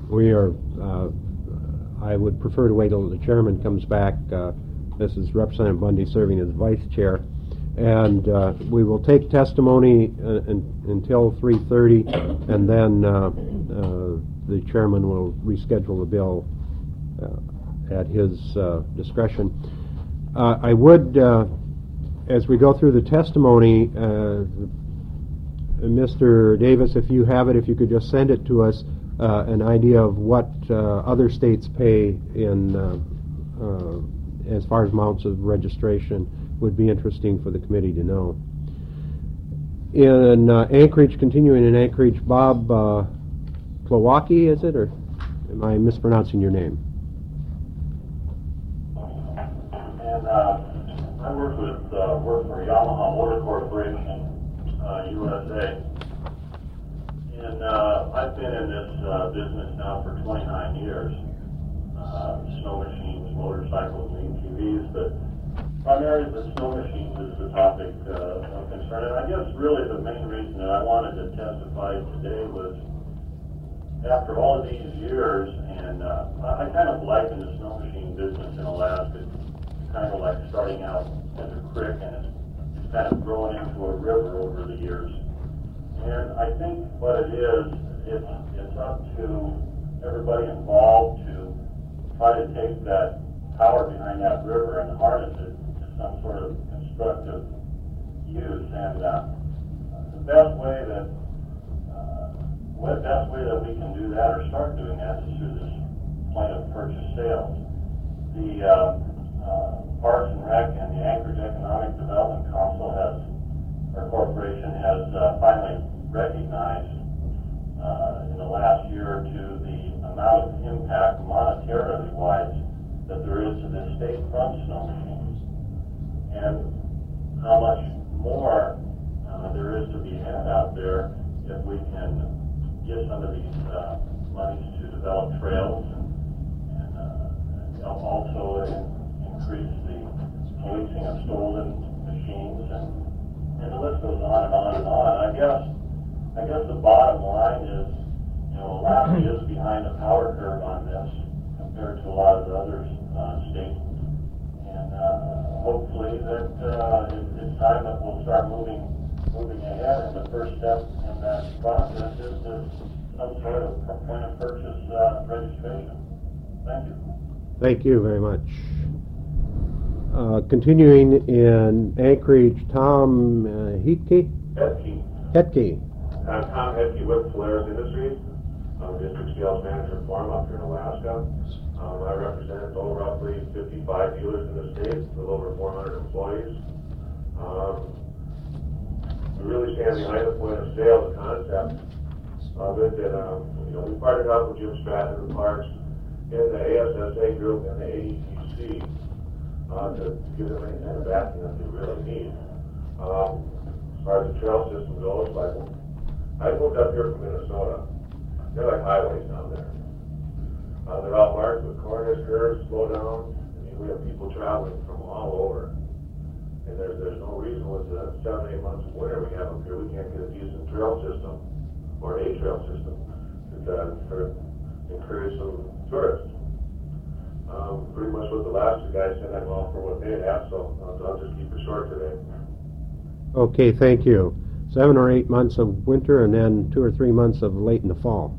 We are, I would prefer to wait till the chairman comes back. This is Representative Bundy serving as vice chair. And we will take testimony until 3:30, and then the chairman will reschedule the bill at his discretion. I would, as we go through the testimony, Mr. Davis, if you have it, if you could just send it to us, an idea of what other states pay in as far as amounts of registration would be interesting for the committee to know. In Anchorage, continuing in Anchorage, Bob Plawacki, is it, or am I mispronouncing your name? And I work for Yamaha Motor Corporation, USA. And I've been in this business now for 29 years. Snow machines, motorcycles, and ATVs, but primarily the snow machines is the topic of concern. And I guess really the main reason that I wanted to testify today was after all of these years, and I kind of liken the snow machine business in Alaska kind of like starting out as a creek, and it's kind of grown into a river over the years. And I think what it is, it's up to everybody involved to try to take that power behind that river and harness it to some sort of constructive use. And the best way that we can do that or start doing that is through this point of purchase sales. The Parks and Rec and the Anchorage Economic Development Council our corporation has finally recognized in the last year or two the amount of impact monetarily wise that there is to the state from snow machines, and how much more there is to be had out there if we can get some of these monies to develop trails and also increase the policing of stolen machines, and the list goes on and on and on. I guess the bottom line is, Alaska is behind the power curve on this compared to a lot of the other states, and hopefully that it's time that we'll start moving ahead. And the first step in that process is some sort of point of purchase registration. Thank you. Thank you very much. Continuing in Anchorage, Tom Hetke. I'm Tom Hetke with Polaris Industries. I'm the district sales manager for them up here in Alaska. I represent roughly 55 dealers in the state with over 400 employees. We really stand behind the point of sale, the concept of it, and we partnered up with Jim Stratton and Parks in the ASSA group and the AETC to give them any kind of backing that they really need. As far as the trail system goes, I moved up here from Minnesota. They're like highways down there. They're all marked with corners, curves, slow down. We have people traveling from all over. And there's no reason with the 7-8 months of winter we have up here, we can't get a decent trail system or a trail system to encourage some tourists. Pretty much what the last two guys said, I'm all for what they have, so I'll just keep it short today. Okay, thank you. 7 or 8 months of winter and then 2 or 3 months of late in the fall.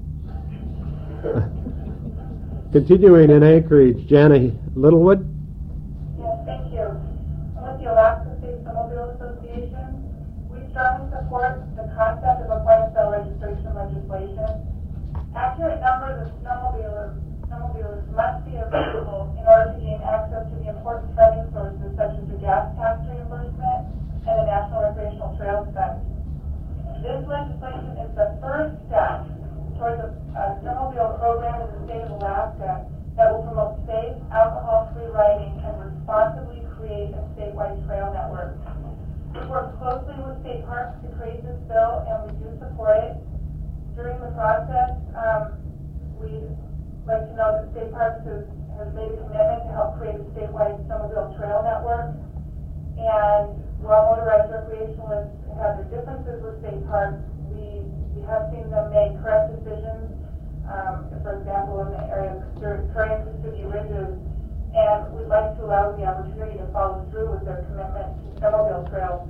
Continuing in Anchorage, Jana Littlewood. Yes, thank you. I'm with the Alaska State Snowmobile Association. We strongly support the concept of a point-of-sale registration legislation. Accurate numbers of snowmobilers must be available in order to gain access to the important funding sources such as the gas tax reimbursement and the National Recreational Trails Fund. This legislation is the first step towards a snowmobile program in the state of Alaska that will promote safe, alcohol-free riding and responsibly create a statewide trail network. We work closely with state parks to create this bill, and we do support it. During the process, we'd like to know that state parks has made a commitment to help create a statewide snowmobile trail network. And while motorized recreationalists have their differences with state parks, we have seen them make correct decisions. for example, in the area of Current City Ridges, and we'd like to allow the opportunity to follow through with their commitment to snowmobile trails.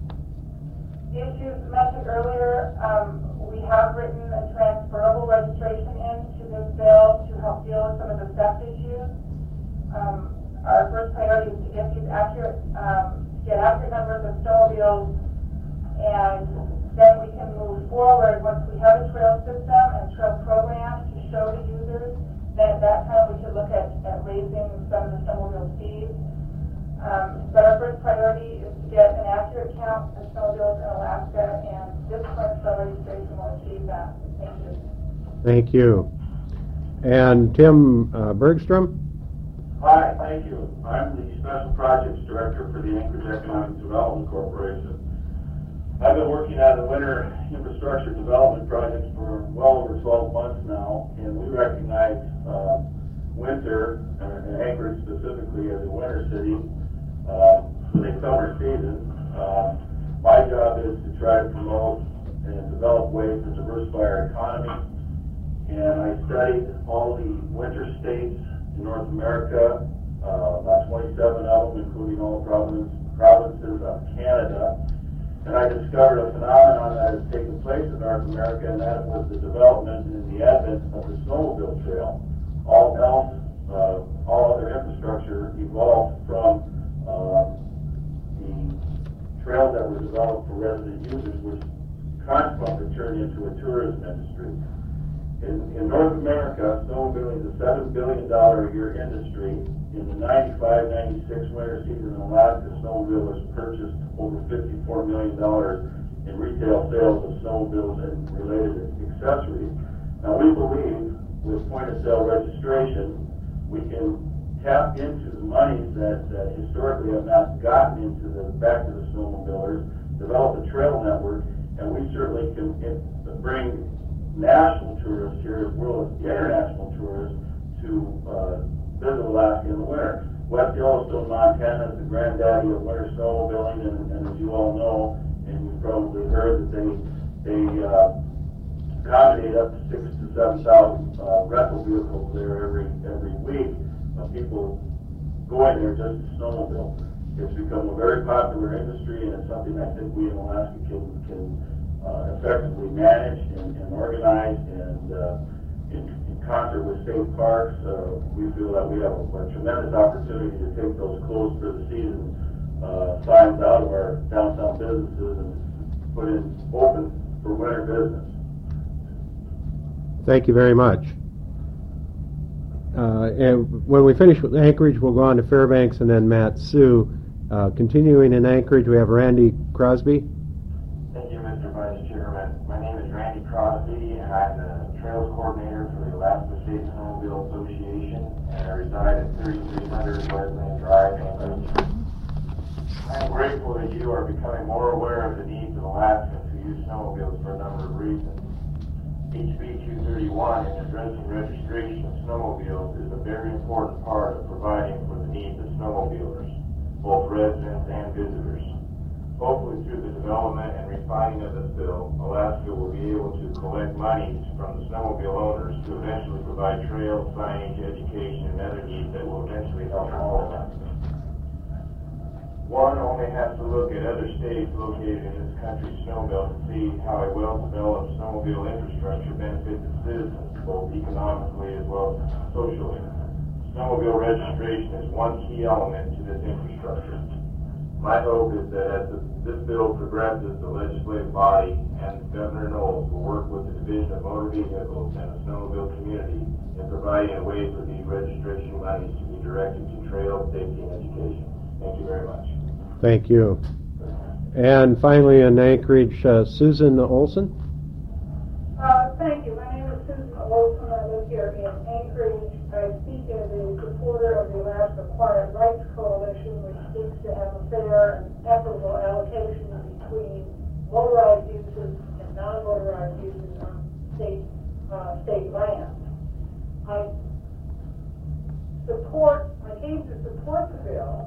The issues mentioned earlier, we have written a transferable registration into this bill to help deal with some of the theft issues. Our first priority is to get these accurate numbers of snowmobiles, and then we can move forward once we have a trail system and trail program to show the users. Then at that time we should look at raising some of the snowmobile fees. But our first priority is to get an accurate count of snowmobiles in Alaska, and this point of registration will achieve that. Thank you. Thank you. And Tim Bergstrom? Hi, thank you. I'm the Special Projects Director for the Anchorage Economic Development Corporation. I've been working on the winter infrastructure development projects for well over 12 months now, and we recognize winter, and Anchorage specifically, as a winter city for the summer season. My job is to try to promote and develop ways to diversify our economy, and I studied all the winter states in North America, about 27 of them, including all the provinces of Canada. And I discovered a phenomenon that has taken place in North America, and that was the development and the advent of the snowmobile trail. All other infrastructure evolved from the trails that were developed for resident users, which consequently turned into a tourism industry. In North America, snowmobiling is a $7 billion a year industry. In the 95-96 winter season in Alaska, snowmobilers purchased over $54 million in retail sales of snowmobiles and related accessories. Now, we believe with point-of-sale registration, we can tap into the monies that historically have not gotten back to the snowmobilers, develop a trail network, and we certainly can bring national tourists here as well as international tourists to visit Alaska in the winter. West Yellowstone, Montana is the granddaddy of winter snowmobiling, and as you all know, and you've probably heard that they accommodate up to 6,000 to 7,000 rental vehicles there every week of people going there just to snowmobile. It's become a very popular industry, and it's something I think we in Alaska can effectively manage and organize, and in concert with state parks, we feel that we have a tremendous opportunity to take those closed for the season signs out of our downtown businesses and put in open for winter business. Thank you very much. And when we finish with Anchorage, we'll go on to Fairbanks and then Matt Sue. Continuing in Anchorage, we have Randy Crosby. Thank you, Mr. Vice Chairman. My name is Randy Crosby, and I'm the Trails Coordinator for the Alaska State Snowmobile Association, and I reside at 3300 Wesleyan Drive, Anchorage. I am grateful that you are becoming more aware of the needs of Alaskans who use snowmobiles for a number of reasons. HB 231 in addressing registration of snowmobiles is a very important part of providing for the needs of snowmobilers, both residents and visitors. Hopefully through the development and refining of this bill, Alaska will be able to collect monies from the snowmobile owners to eventually provide trails, signage, education, and other needs that will eventually help all of us. One only has to look at other states located in this country's snowbelt to see how a well-developed snowmobile infrastructure benefits its citizens, both economically as well as socially. Snowmobile registration is one key element to this infrastructure. My hope is that as this bill progresses, the legislative body and Governor Knowles will work with the Division of Motor Vehicles and the snowmobile community in providing a way for these registration monies to be directed to trail safety and education. Thank you very much. Thank you. And finally in Anchorage, Susan Olson. Thank you. My name is Susan Olson. I live here in Anchorage. I speak as a supporter of the Alaska Quiet Rights Coalition, which seeks to have a fair and equitable allocation between motorized uses and non-motorized uses on state land. I came to support the bill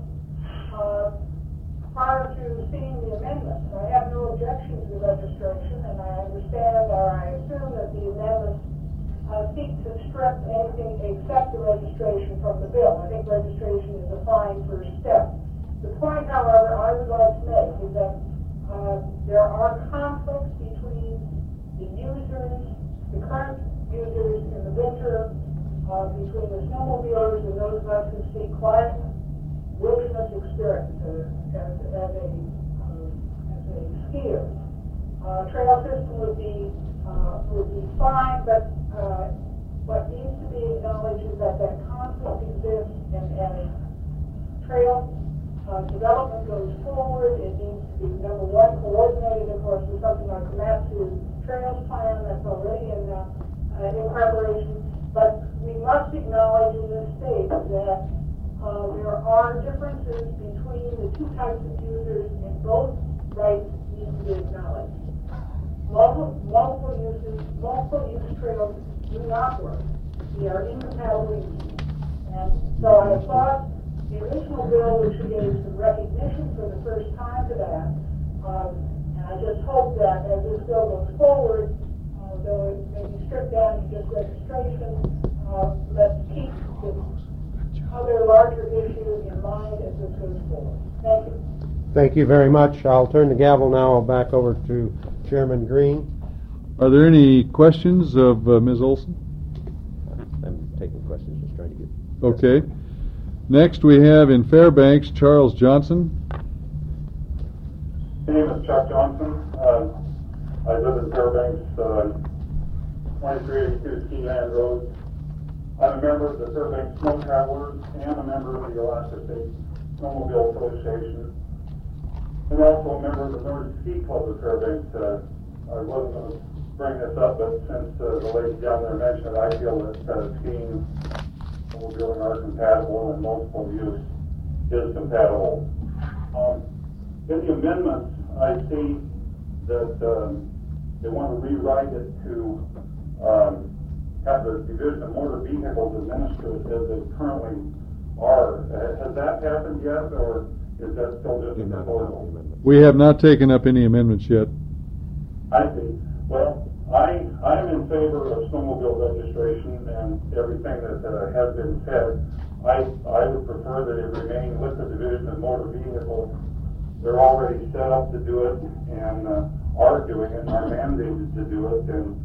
prior to seeing the amendments. I have no objection to the registration, and I understand or I assume that the amendments seek to to strip anything except the registration from the bill. I think registration is a fine first step. The point, however, I would like to make is that there are conflicts between the users, the current users in the winter, between the snowmobilers and those of us who seek quiet wilderness experience as a skier. Trail system would be fine, but what needs to be acknowledged is that conflict exists, and as trail development goes forward, it needs to be, number one, coordinated, of course, with something like the Matsu Trails Plan that's already in preparation. But we must acknowledge in this state that there are differences between the two types of users, and both rights need to be acknowledged. Multiple use trails do not work. They are incompatible uses. And so I thought the original bill, which gave some recognition for the first time to that, and I just hope that as this bill goes forward, though it may be stripped down to just registration, let's keep this other larger issue in mind as this goes forward. Thank you. Thank you very much. I'll turn the gavel now back over to Chairman Green. Are there any questions of Ms. Olson? I'm taking questions, just trying to get... Okay. Next we have in Fairbanks, Charles Johnson. My name is Chuck Johnson. I live in Fairbanks, 2382 Ski Land Road. I'm a member of the Fairbanks Snow Travelers and a member of the Alaska State Snowmobile Association, and also a member of the Nordic Ski Club of Fairbanks. I wasn't going to bring this up, but since the lady down there mentioned it, I feel that skiing and snowmobiling are compatible and multiple use is compatible. In the amendments, I see that they want to rewrite it to have the Division of Motor Vehicles administer it as they currently are. Has that happened yet, or is that still just a proposal? We have not taken up any amendments yet. I see. Well, I am in favor of snowmobile registration and everything that has been said. I would prefer that it remain with the Division of Motor Vehicles. They're already set up to do it and are doing it and are mandated to do it, and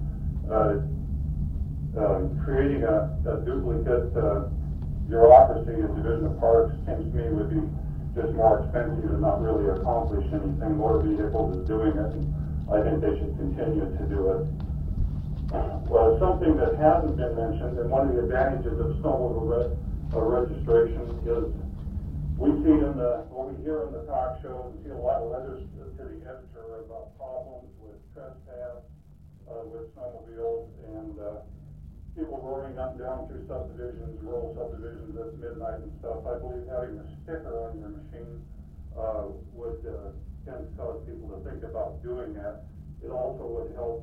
creating a duplicate bureaucracy in Division of Parks seems to me would be just more expensive and not really accomplish anything. Motor Vehicles is doing it, and I think they should continue to do it. Well, something that hasn't been mentioned, and one of the advantages of snowmobile registration is we see in we hear in the talk shows, we see a lot of letters to the editor about problems with trespass with snowmobiles, and people roaring up and down through subdivisions, rural subdivisions at midnight and stuff. I believe having a sticker on your machine would tend to cause people to think about doing that. It also would help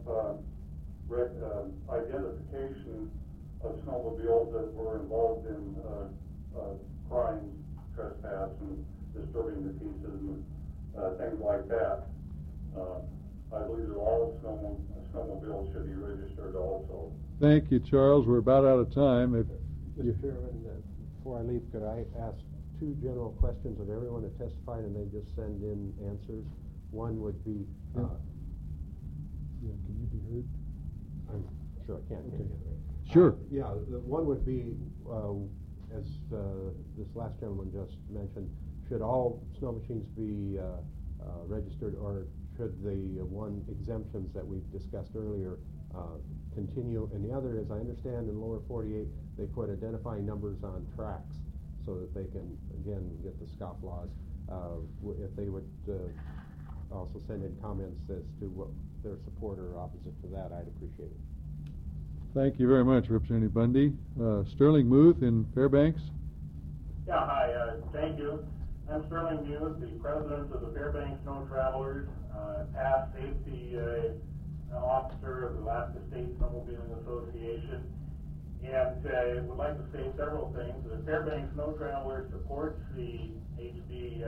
identification of snowmobiles that were involved in crimes, trespass, and disturbing the peace, and things like that. I believe that all snowmobiles should be registered also. Thank you, Charles. We're about out of time. Mr. Chairman, before I leave, could I ask two general questions of everyone that testified, and they just send in answers? One would be... can you be heard? I'm sure I can. Okay. Sure. One would be, as this last gentleman just mentioned, should all snow machines be registered, or should the one exemptions that we've discussed earlier continue? And the other is, I understand in lower 48 they put identifying numbers on tracks so that they can, again, get the scoff laws. If they would also send in comments as to what their support or opposite to that, I'd appreciate it. Thank you very much, Representative Bundy. Sterling Muth in Fairbanks. Yeah, hi, thank you. I'm Sterling Muth, the president of the Fairbanks Snow Travelers, past safety officer of the Alaska State Snowmobiling Association, and would like to say several things. The Fairbanks Snow Travelers supports the HB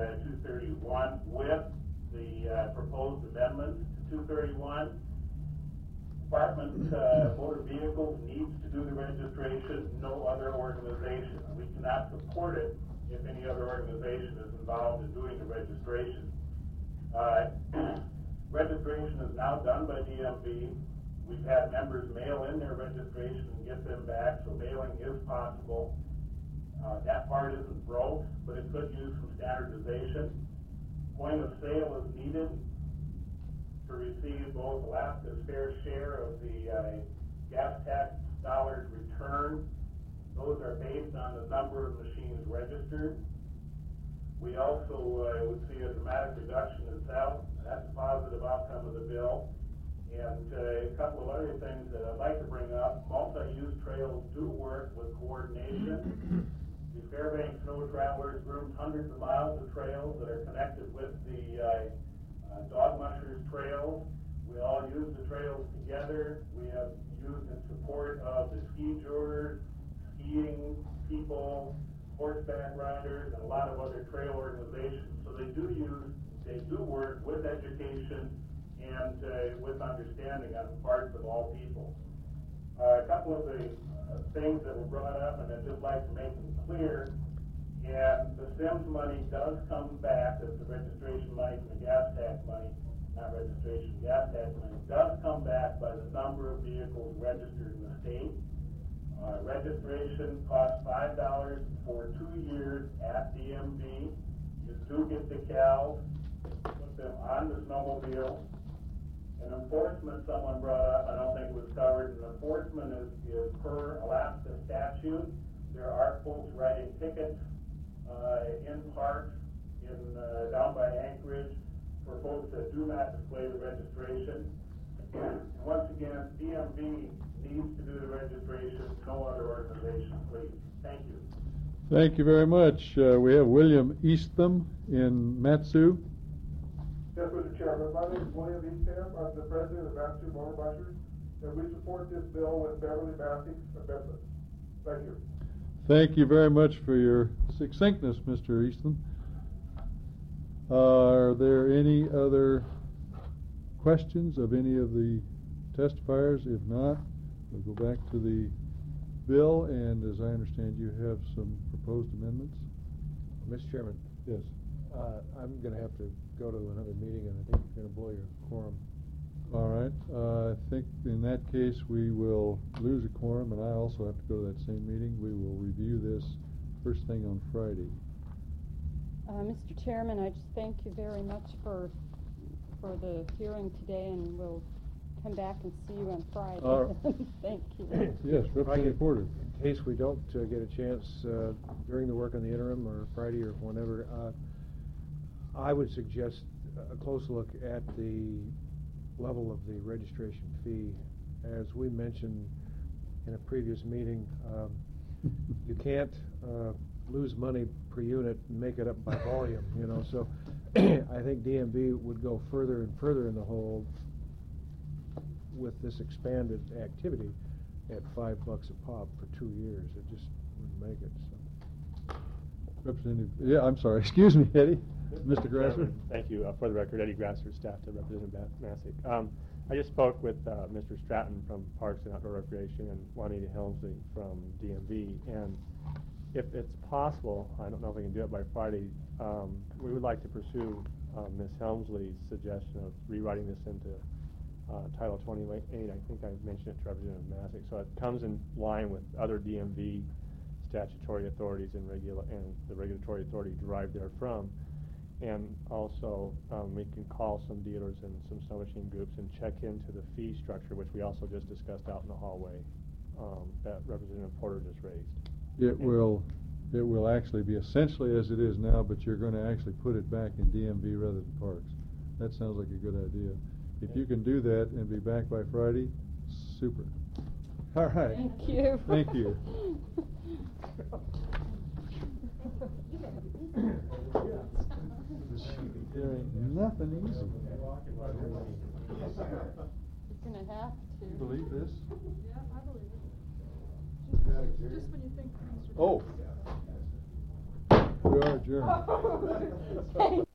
231 with the proposed amendments to 231. Department Motor Vehicles needs to do the registration, no other organization. We cannot support it if any other organization is involved in doing the registration. Registration is now done by DMV. We've had members mail in their registration and get them back, so mailing is possible. That part isn't broke, but it could use some standardization. Point of sale is needed to receive both Alaska's fair share of the gas tax dollars returned. Those are based on the number of machines registered. We also would see a dramatic reduction in sales. That's a positive outcome of the bill. And a couple of other things that I'd like to bring up. Multi-use trails do work with coordination. The Fairbanks Snow Travelers groomed hundreds of miles of trails that are connected with the Dog Mushers trails. We all use the trails together. We have used in support of the ski tours, skiing people, horseback riders, and a lot of other trail organizations. So they do work with education and with understanding on the parts of all people. A couple of the things that were brought up, and I'd just like to make them clear, and the SIMS money does come back, that's the registration money from the gas tax money, not registration, gas tax money, does come back by the number of vehicles registered in the state. Registration costs $5 for 2 years at DMV. You do get the cows, put them on the snowmobile. And enforcement, someone brought up, I don't think it was covered, and enforcement is per Alaska statute. There are folks writing tickets in parks down by Anchorage for folks that do not display the registration. And once again, DMV needs to do the registration, no other organization, please. Thank you. Thank you very much. We have William Eastham in Matsu. Yes, Mr. Chairman. My name is William Eastham. I'm the president of Matsu Motor Mushers, and we support this bill with Beverly Massey's amendment. Thank you. Thank you very much for your succinctness, Mr. Eastham. Are there any other questions of any of the testifiers? If not, we'll go back to the bill, and as I understand, you have some proposed amendments. Mr. Chairman. Yes. I'm going to have to go to another meeting, and I think you're going to blow your quorum. All right. I think in that case we will lose a quorum, and I also have to go to that same meeting. We will review this first thing on Friday. Mr. Chairman, I just thank you very much for the hearing today, and we'll come back and see you on Friday. Thank you. Yes, Representative Porter. In case we don't get a chance during the work on the interim or Friday or whenever, I would suggest a close look at the level of the registration fee. As we mentioned in a previous meeting, you can't lose money per unit and make it up by volume, so I think DMV would go further and further in the hole with this expanded activity at $5 a pop for 2 years. It just wouldn't make it. So. Representative, yeah, I'm sorry. Excuse me, Eddie. Mr. Grasser. Thank you. For the record, Eddie Grasser, staff to Representative Massick. I just spoke with Mr. Stratton from Parks and Outdoor Recreation and Juanita Helmsley from DMV, and if it's possible, I don't know if we can do it by Friday, we would like to pursue Ms. Helmsley's suggestion of rewriting this into Title 28. I think I mentioned it to Representative Massick. So it comes in line with other DMV statutory authorities and the regulatory authority derived therefrom. And also, we can call some dealers and some snow machine groups and check into the fee structure, which we also just discussed out in the hallway that Representative Porter just raised. It will actually be essentially as it is now, but you're going to actually put it back in DMV rather than Parks. That sounds like a good idea. If you can do that and be back by Friday, super. All right. Thank you. Thank you. There ain't nothing easy. You're going to have to. You believe this? Yeah, I believe it. Just when you think things are... Oh. We are adjourned.